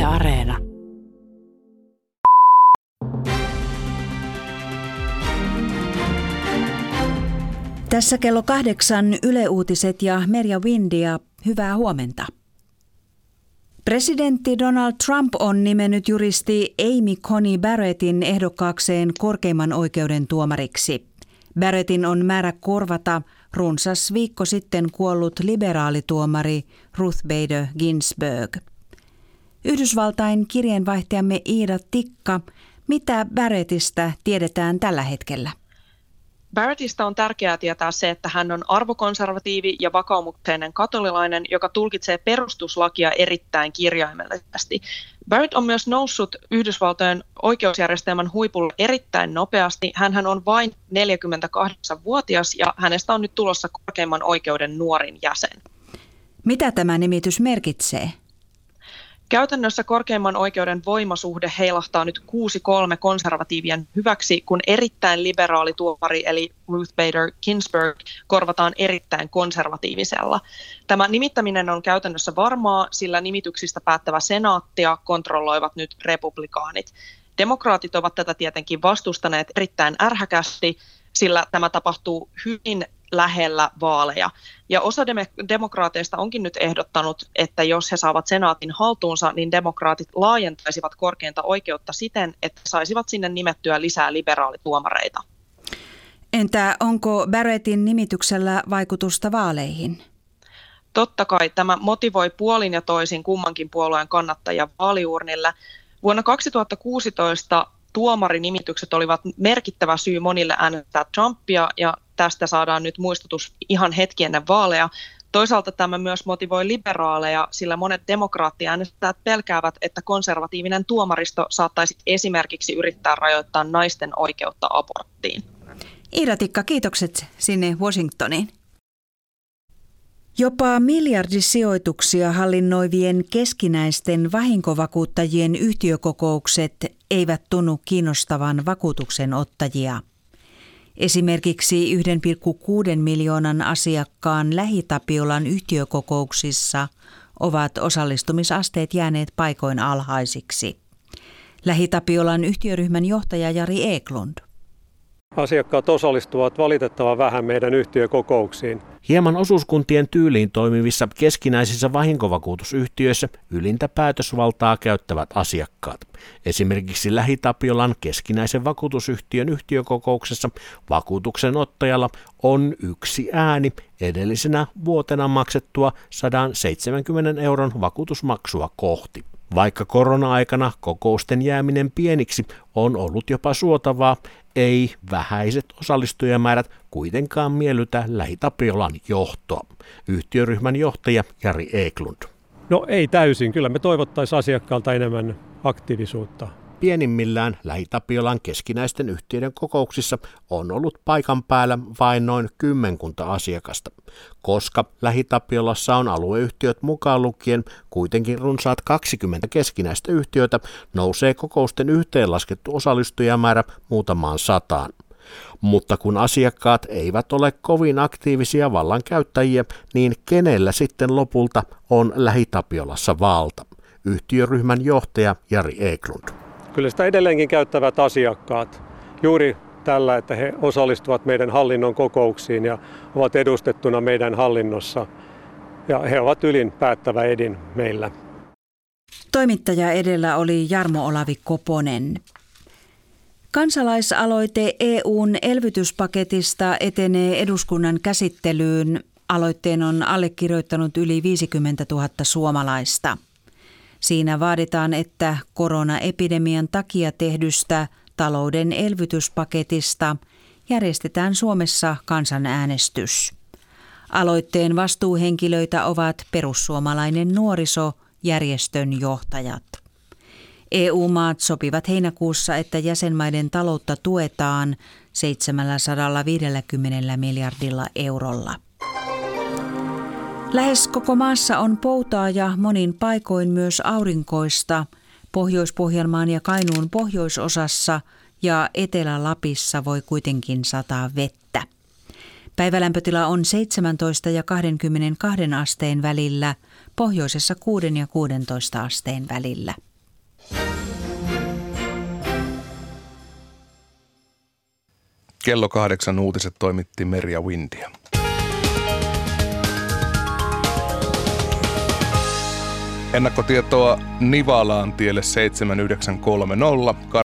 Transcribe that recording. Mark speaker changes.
Speaker 1: Areena.
Speaker 2: Tässä kello 8 Yle Uutiset ja Merja Windia. Hyvää huomenta. Presidentti Donald Trump on nimennyt juristi Amy Coney Barrettin ehdokkaakseen korkeimman oikeuden tuomariksi. Barrettin on määrä korvata runsas viikko sitten kuollut liberaalituomari Ruth Bader Ginsburg. Yhdysvaltain kirjeenvaihtajamme Iida Tikka, mitä Barrettista tiedetään tällä hetkellä?
Speaker 3: Barrettista on tärkeää tietää se, että hän on arvokonservatiivi ja vakaumukseinen katolilainen, joka tulkitsee perustuslakia erittäin kirjaimellisesti. Barrett on myös noussut Yhdysvaltojen oikeusjärjestelmän huipulle erittäin nopeasti. Hänhän on vain 48-vuotias ja hänestä on nyt tulossa korkeimman oikeuden nuorin jäsen.
Speaker 2: Mitä tämä nimitys merkitsee?
Speaker 3: Käytännössä korkeimman oikeuden voimasuhde heilahtaa nyt 6-3 konservatiivien hyväksi, kun erittäin liberaali tuomari eli Ruth Bader Ginsburg korvataan erittäin konservatiivisella. Tämä nimittäminen on käytännössä varmaa, sillä nimityksistä päättävä senaattia kontrolloivat nyt republikaanit. Demokraatit ovat tätä tietenkin vastustaneet erittäin ärhäkästi, sillä tämä tapahtuu hyvin lähellä vaaleja. Ja osa demokraateista onkin nyt ehdottanut, että jos he saavat senaatin haltuunsa, niin demokraatit laajentaisivat korkeinta oikeutta siten, että saisivat sinne nimettyä lisää liberaalituomareita.
Speaker 2: Entä onko Barrettin nimityksellä vaikutusta vaaleihin?
Speaker 3: Totta kai tämä motivoi puolin ja toisin kummankin puolueen kannattajia vaaliurnille. Vuonna 2016 tuomarinimitykset olivat merkittävä syy monille äänestää Trumpia ja tästä saadaan nyt muistutus ihan hetki ennen vaaleja. Toisaalta tämä myös motivoi liberaaleja, sillä monet demokraattiäänestäjät pelkäävät, että konservatiivinen tuomaristo saattaisi esimerkiksi yrittää rajoittaa naisten oikeutta aborttiin.
Speaker 2: Iida Tikka, kiitokset sinne Washingtoniin. Jopa miljardisijoituksia hallinnoivien keskinäisten vahinkovakuuttajien yhtiökokoukset eivät tunnu kiinnostavan vakuutuksenottajia. Esimerkiksi 1,6 miljoonan asiakkaan LähiTapiolan yhtiökokouksissa ovat osallistumisasteet jääneet paikoin alhaisiksi. LähiTapiolan yhtiöryhmän johtaja Jari Eklund.
Speaker 4: Asiakkaat osallistuvat valitettavan vähän meidän yhtiökokouksiin.
Speaker 5: Hieman osuuskuntien tyyliin toimivissa keskinäisissä vahinkovakuutusyhtiöissä ylintä päätösvaltaa käyttävät asiakkaat. Esimerkiksi LähiTapiolan keskinäisen vakuutusyhtiön yhtiökokouksessa vakuutuksenottajalla on yksi ääni edellisenä vuotena maksettua 170 € vakuutusmaksua kohti. Vaikka korona-aikana kokousten jääminen pieniksi on ollut jopa suotavaa, ei vähäiset osallistujamäärät kuitenkaan miellytä LähiTapiolan johtoa. Yhtiöryhmän johtaja Jari Eklund.
Speaker 4: No ei täysin, kyllä me toivottaisiin asiakkaalta enemmän aktiivisuutta.
Speaker 5: Pienimmillään LähiTapiolan keskinäisten yhtiöiden kokouksissa on ollut paikan päällä vain noin 10 asiakasta. Koska LähiTapiolassa on alueyhtiöt mukaan lukien kuitenkin runsaat 20 keskinäistä yhtiötä, nousee kokousten yhteenlaskettu osallistujamäärä muutamaan sataan. Mutta kun asiakkaat eivät ole kovin aktiivisia vallankäyttäjiä, niin kenellä sitten lopulta on LähiTapiolassa valta? Yhtiöryhmän johtaja Jari Eklund.
Speaker 4: Kyllä sitä edelleenkin käyttävät asiakkaat juuri tällä, että he osallistuvat meidän hallinnon kokouksiin ja ovat edustettuna meidän hallinnossa. Ja he ovat ylin päättävä edin meillä.
Speaker 2: Toimittaja edellä oli Jarmo Olavi Koponen. Kansalaisaloite EU:n elvytyspaketista etenee eduskunnan käsittelyyn. Aloitteen on allekirjoittanut yli 50 000 suomalaista. Siinä vaaditaan, että koronaepidemian takia tehdystä talouden elvytyspaketista järjestetään Suomessa kansanäänestys. Aloitteen vastuuhenkilöitä ovat perussuomalainen nuoriso, järjestön johtajat. EU-maat sopivat heinäkuussa, että jäsenmaiden taloutta tuetaan 750 miljardilla eurolla. Lähes koko maassa on poutaa ja monin paikoin myös aurinkoista. Pohjois-Pohjanmaan ja Kainuun pohjoisosassa ja Etelä-Lapissa voi kuitenkin sataa vettä. Päivälämpötila on 17 ja 22 asteen välillä, pohjoisessa 6 ja 16 asteen välillä.
Speaker 1: Kello 8 uutiset toimitti Merja Windia. Ennakkotietoa Nivalaan tielle 7930.